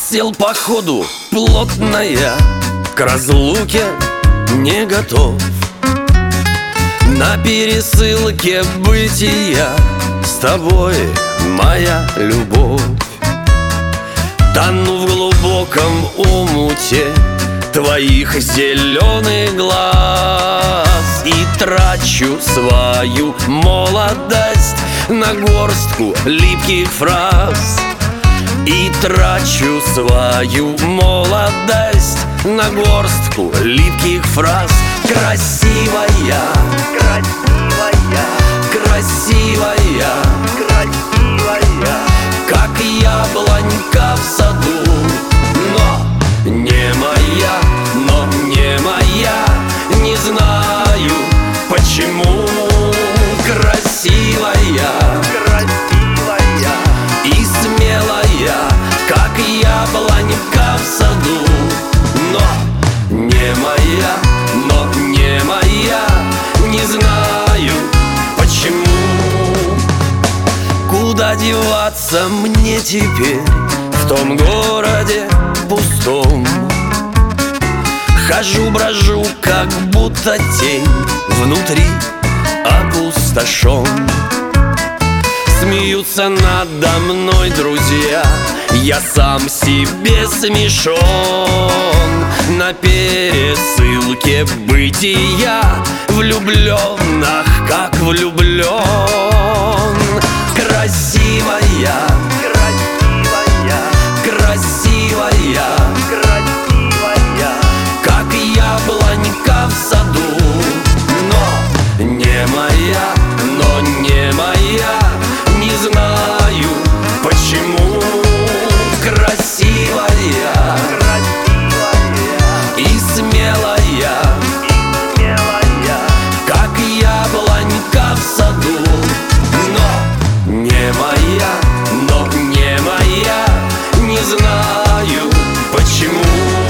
Сел по ходу плотная, к разлуке не готов. На пересылке бытия с тобой, моя любовь. Тону в глубоком омуте твоих зеленых глаз и трачу свою молодость на горстку липких фраз. И трачу свою молодость на горстку липких фраз. Красивая, красивая, красивая, красивая, как яблонька в саду. Но не моя, но не моя, не знаю почему. Красивая, красивая и смелая, как яблонька в саду. Но не моя, но не моя, не знаю почему. Куда деваться мне теперь в том городе пустом? Хожу, брожу, как будто тень, внутри опустошен. Смеются надо мной друзья, я сам себе смешон. На пересылке бытия влюбленных, как влюблен. Красивая, красивая, красивая, красивая, как яблонька в саду. Но не моя, но не моя, не знаю почему. Красивая, красивая и смелая, как яблонька в саду. Но не моя, но не моя, не знаю почему.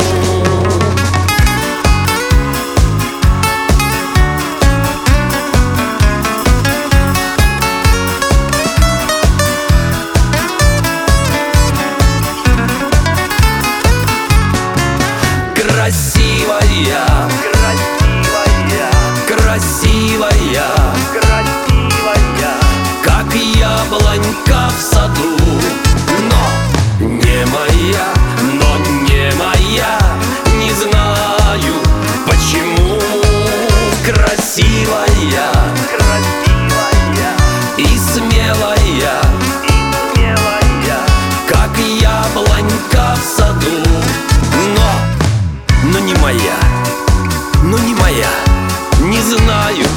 Красивая, красивая, красивая, красивая, как яблонька в саду. Но не моя, но не моя, не знаю почему. Красивая, красивая и смелая, как яблонька в саду. Но не моя, но не моя, не знаю